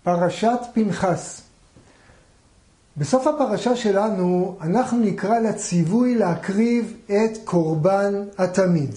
פרשת פנחס. בסוף הפרשה שלנו אנחנו נקרא לציווי להקריב את קורבן התמיד.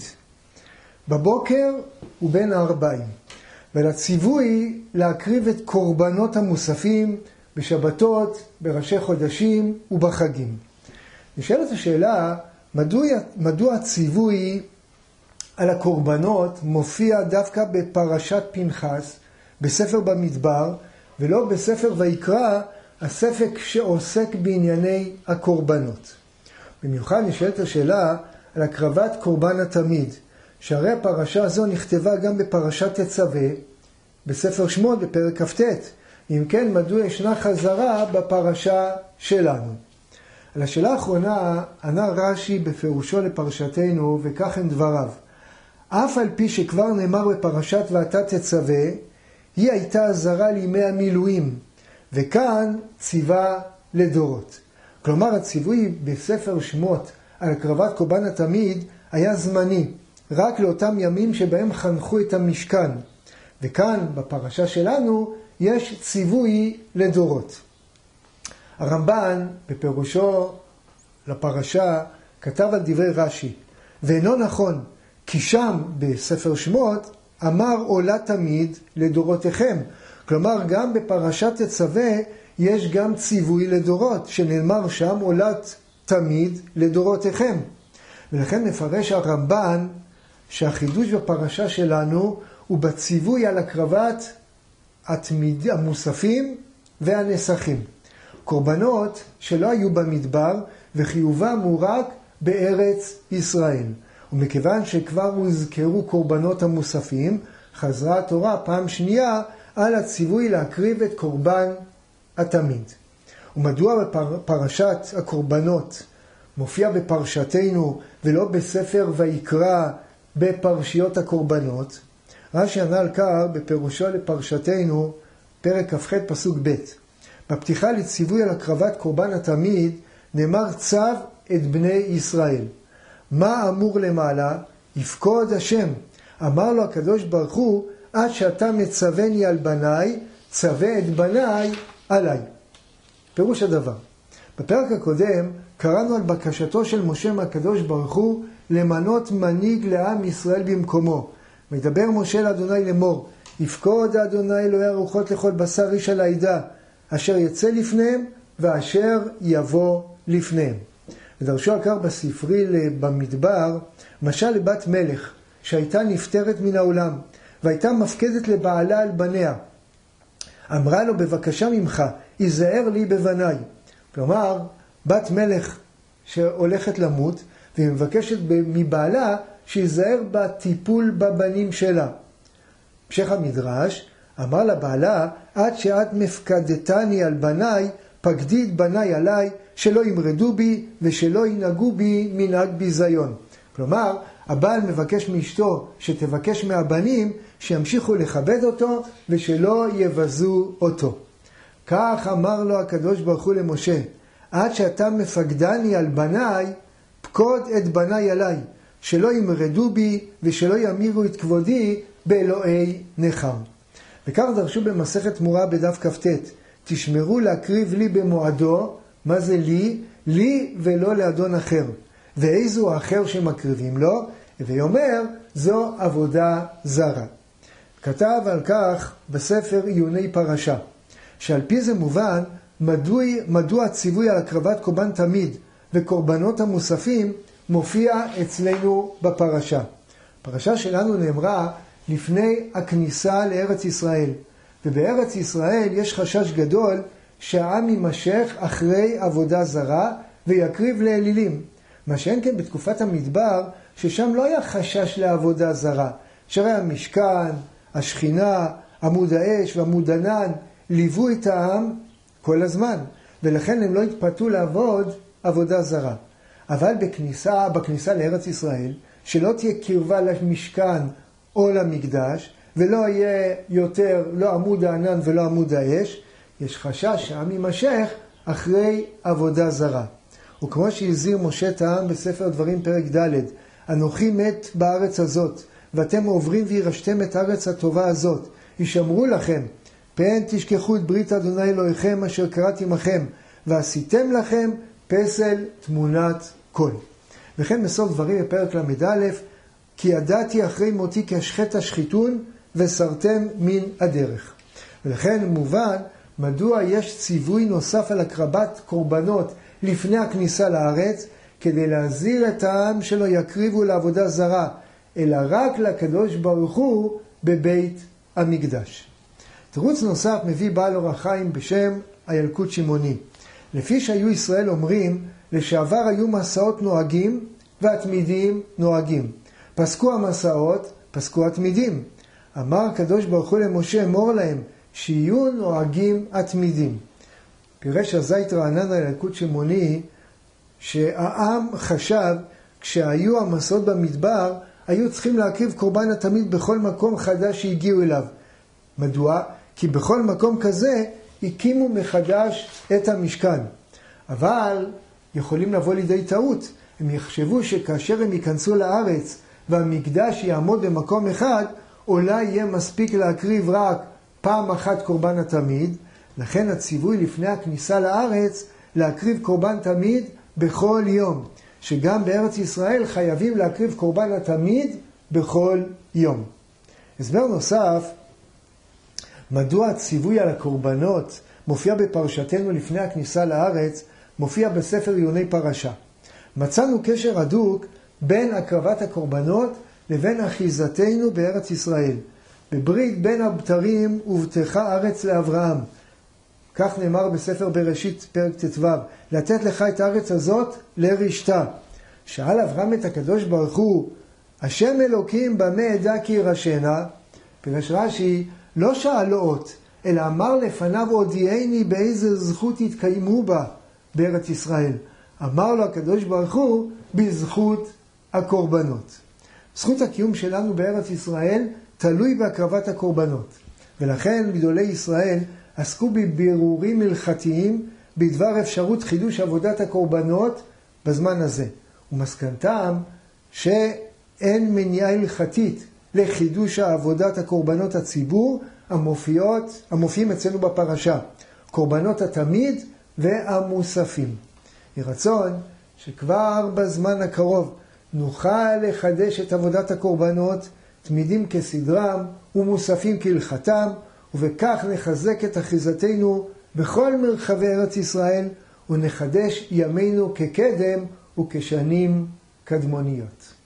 בבוקר ובין הערביים. ולציווי להקריב את קורבנות המוספים בשבתות, בראשי חודשים ובחגים. נשאלת השאלה, מדוע הציווי על הקורבנות מופיע דווקא בפרשת פנחס, בספר במדבר, ולא בספר ויקרא, הספר שעוסק בענייני הקורבנות. במיוחד נשאלת השאלה על הקרבת קורבן התמיד, שהרי הפרשה הזו נכתבה גם בפרשת תצווה, בספר שמות בפרק כ"ט. אם כן, מדוע ישנה חזרה בפרשה שלנו? על השאלה האחרונה ענה רש"י בפירושו לפרשתנו, וכך הם דבריו. אף על פי שכבר נאמר בפרשת ואתה תצווה, היא הייתה עזרה לימי המילואים, וכאן ציווה לדורות. כלומר, הציווי בספר שמות על הקרבת קורבן התמיד היה זמני, רק לאותם ימים שבהם חנכו את המשכן. וכאן, בפרשה שלנו, יש ציווי לדורות. הרמב"ן, בפירושו לפרשה, כתב על דברי רש"י, ואינו נכון, כי שם בספר שמות אמר עולה תמיד לדורותיכם. כלומר, גם בפרשת תצווה יש גם ציווי לדורות, שנאמר שם עולת תמיד לדורותיכם. ולכן מפרש הרמב"ן שהחידוש בפרשה שלנו הוא בציווי על הקרבת המוספים והנסכים. קורבנות שלא היו במדבר וחיובם הוא רק בארץ ישראל. ומכיוון שכבר הוזכרו קורבנות המוספים, חזרה התורה פעם שנייה על הציווי להקריב את קורבן התמיד. ומדוע בפרשת הקורבנות מופיע בפרשתנו ולא בספר ויקרא בפרשיות הקורבנות? רש"י ענה על כך בפירושו לפרשתנו, פרק כ"ח פסוק ב'. בפתיחה לציווי על הקרבת קורבן התמיד נאמר צו את בני ישראל. מה אמור למעלה? יפקוד השם. אמר לו הקדוש ברוך הוא, עד שאתה מצווני על בניי, צווה את בניי עליי. פירוש הדבר. בפרק הקודם קראנו על בקשתו של משה מהקדוש ברוך הוא למנות מנהיג לעם ישראל במקומו. מדבר משה לאדוני לאמור, יפקוד אדוני אלוהי הרוחות לכל בשר איש על העדה, אשר יצא לפניהם ואשר יבוא לפניהם. ודרשו על כך בספרי במדבר, משל לבת מלך שהייתה נפטרת מן העולם, והייתה מפקדת לבעלה על בניה. אמרה לו, בבקשה ממך, היזהר לי בבניי. כלומר, בת מלך שהולכת למות, והיא מבקשת מבעלה שיזהר בטיפול בבנים שלה. המשך המדרש, אמר לבעלה, עד שאת מפקדתני על בניי, פקדי את בניי עליי, שלא ימרדו בי ושלא ינהגו בי מנהג ביזיון. כלומר, הבעל מבקש מאשתו שתבקש מהבנים שימשיכו לכבד אותו ושלא יבזו אותו. כך אמר לו הקדוש ברוך הוא למשה, עד שאתה מפקדני על בניי, פקוד את בניי עליי, שלא ימרדו בי ושלא ימירו את כבודי באלוהי נחם. וכך דרשו במסכת תמורה בדף כ"ט, תשמרו להקריב לי במועדו. מה זה לי? לי ולא לאדון אחר. ואיזו האחר שמקריבים לו? ואומר, זו עבודה זרה. כתב על כך בספר עיוני פרשה, שעל פי זה מובן מדוע הציווי על הקרבת קורבן תמיד וקורבנות המוספים מופיע אצלנו בפרשה. הפרשה שלנו נאמרה לפני הכניסה לארץ ישראל, ובארץ ישראל יש חשש גדול שהעם יימשך אחרי עבודה זרה ויקריב לאלילים. מה שאין כן בתקופת המדבר, ששם לא היה חשש לעבודה זרה. שהרי המשכן, השכינה, עמוד האש ועמוד ענן ליוו את העם כל הזמן, ולכן הם לא התפתו לעבוד עבודה זרה. אבל בכניסה לארץ ישראל, שלא תהיה קרבה למשכן או למקדש, ולא יהיה יותר לא עמוד הענן ולא עמוד האש, יש חשש שהעם יימשך אחרי עבודה זרה. וכמו שהזהיר משה את העם בספר דברים פרק ד', אנוכי מת בארץ הזאת, ואתם עוברים וירשתם את הארץ הטובה הזאת, ישמרו לכם פן תשכחו את ברית אדוני אלוהיכם אשר קראתי עמכם, ועשיתם לכם פסל תמונת קול. וכן בסוף דברים בפרק ל"א, כי ידעתי אחרי מותי כי אשחט השחיתון וסרתם מן הדרך. ולכן מובן מדוע יש ציווי נוסף על הקרבת קורבנות לפני הכניסה לארץ, כדי להזהיר את העם שלא יקריבו לעבודה זרה, אלא רק לקדוש ברוך הוא בבית המקדש. תירוץ נוסף מביא בעל אור החיים בשם הילקוט שמעוני. לפי שהיו ישראל אומרים, לשעבר היו מסעות נוהגים והתמידים נוהגים. פסקו המסעות, פסקו התמידים. אמר הקדוש ברוך הוא למשה, אמור להם, שיהיו נוהגים התמידים. פירש הזית רענן הילקוט שמעוני, שהעם חשב, כשהיו המסעות במדבר, היו צריכים להקריב קורבן התמיד בכל מקום חדש שהגיעו אליו. מדוע? כי בכל מקום כזה הקימו מחדש את המשכן. אבל יכולים לבוא לידי טעות. הם יחשבו שכאשר הם ייכנסו לארץ והמקדש יעמוד במקום אחד, אולי יהיה מספיק להקריב רק פעם אחת קורבן התמיד. לכן הציווי לפני הכניסה לארץ להקריב קורבן תמיד בכל יום. שגם בארץ ישראל חייבים להקריב קורבן התמיד בכל יום. הסבר נוסף, מדוע הציווי על הקורבנות מופיע בפרשתנו לפני הכניסה לארץ, מופיע בספר עיוני פרשה. מצאנו קשר הדוק בין הקרבת הקורבנות לבין אחיזתנו בארץ ישראל. בברית בין הבתרים הובטחה ארץ לאברהם. כך נאמר בספר בראשית פרק ט"ו, לתת לך את הארץ הזאת לרשתה. שאל אברהם את הקדוש ברוך הוא, השם אלוקים במה אדע כי ירשנה? פירש רש"י, לא שאל לו אות, אלא אמר לפניו הודיעני באיזה זכות יתקיימו בה בארץ ישראל. אמר לו הקדוש ברוך הוא, בזכות הקורבנות. זכות הקיום שלנו בארץ ישראל תלוי בהקרבת הקורבנות. ולכן גדולי ישראל עסקו בבירורים הלכתיים בדבר אפשרות חידוש עבודת הקורבנות בזמן הזה. ומסקנתם שאין מניעה הלכתית לחידוש עבודת הקורבנות הציבור המופיעים אצלנו בפרשה. קורבנות התמיד והמוספים. ירצון שכבר בזמן הקרוב נוכל לחדש את עבודת הקורבנות, תמידים כסדרם ומוספים כהלכתם, ובכך נחזק את אחיזתנו בכל מרחבי ארץ ישראל, ונחדש ימינו כקדם וכשנים קדמוניות.